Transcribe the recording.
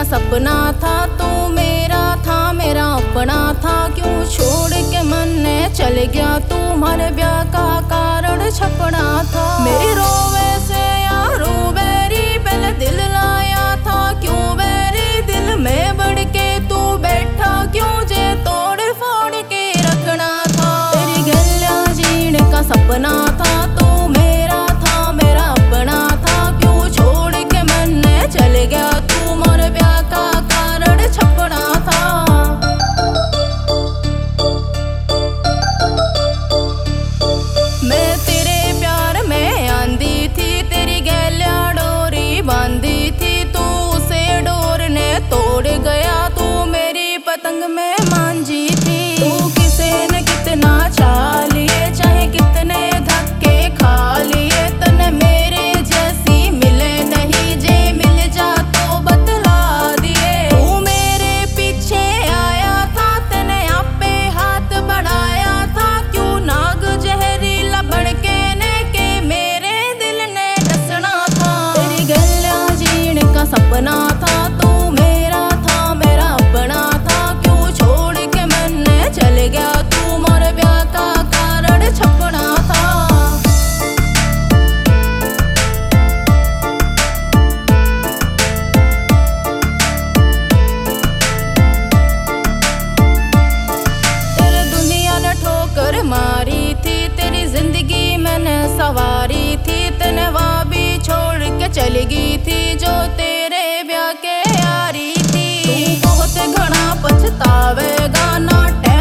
का सपना था, तू मेरा था, मेरा अपना था। क्यों छोड़ के मन ने चल गया, तुम्हारे ब्याह का कारण छपना था। मेरी रोवे से यारो बेरी पहले दिल लाया था, क्यों बेरी दिल में बढ़ के तू बैठा, क्यों जे तोड़ फोड़ के रखना था। तेरी गलियां जीने का सपना था, तू मेरा था, मेरा अपना था। क्यों छोड़ के मन ने चल गया, तुम्हारे ब्याह का कारण छपना था। मैं तेरे प्यार में आंधी थी, तेरी गलियां डोरी बांधी थी। तू उसे डोर ने तोड़ गया, तू मेरी पतंग में मांझी थी। तू किसे न कितना चाह लिए, चाहे कितने धक्के खा लिए, तने मेरे जैसी मिले नहीं, जे मिल जा तो बतला दिए। तू मेरे पीछे आया था, तने आपे हाथ बढ़ाया था। क्यों नाग जहरीला बन के मेरे दिल ने डसना था। तेरी गलियां जीने का सपना था, तू मेरा था, मेरा अपना था। क्यों छोड़ के मन ने चल गया, तुम्हारे ब्याह का कारण छपना था। तेरे दुनिया ने ठोकर मारी थी, तेरी जिंदगी मैंने सवारी थी। तने वहाँ भी छोड़ के चली गई थी, जो तेरे ब्याह के यारी थी। तू बहुत घना पछतावेगा ना।